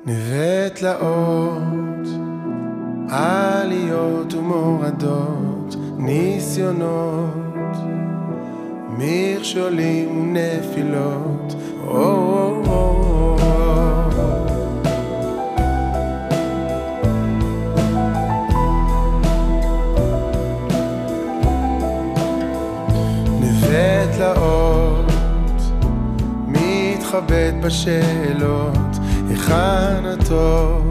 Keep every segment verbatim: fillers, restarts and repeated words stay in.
נווה תלאות, עליות ומורדות, ניסיונות, מכשולים ונפילות. או, או, או, או. נווה תלאות, מתחבט בשאלות, היכן הטוב,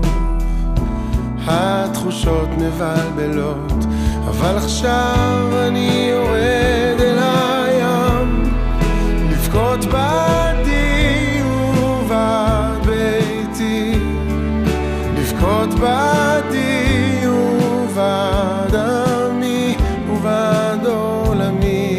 התחושות מבלבלות, אבל עכשיו אני יורד אל הים, לבכות בעדי ובעד ביתי, לבכות בעדי ובעד עמי ובעד עולמי.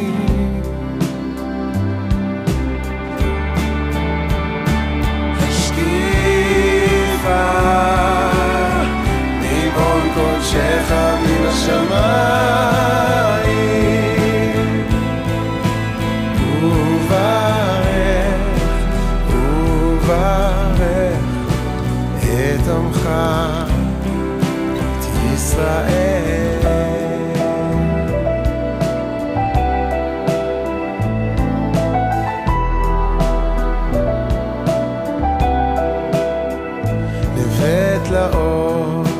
קודשך מן השמיים, וברך, וברך את עמך, את ישראל. נווה תלאות,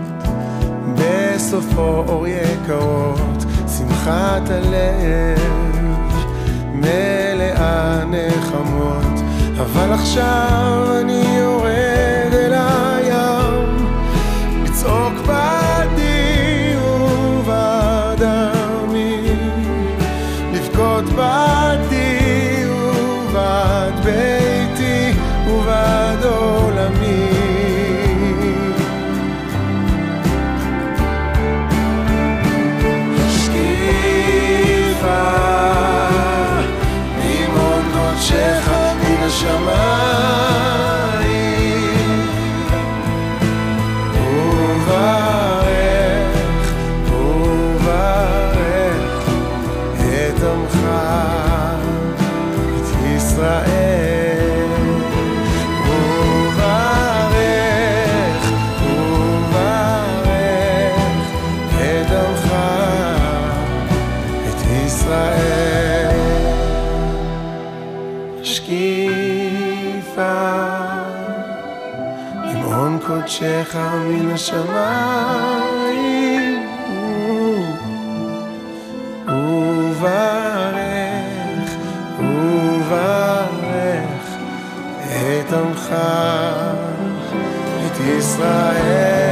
בסופו אור יקרות, שמחת הלב מלאה נחמות, אבל עכשיו אני יורד אל הים, לצעוק בעדי ובעד עמי, לבכות בעדי ובעד ביתי ובעד עולמי. קודשך מן השמיים, וברך, וברך את עמך, את ישראל. וברך, וברך את עמך, את ישראל. שקיפה אמון קודשך מן השמיים, וברך, וברך את עמך, את ישראל.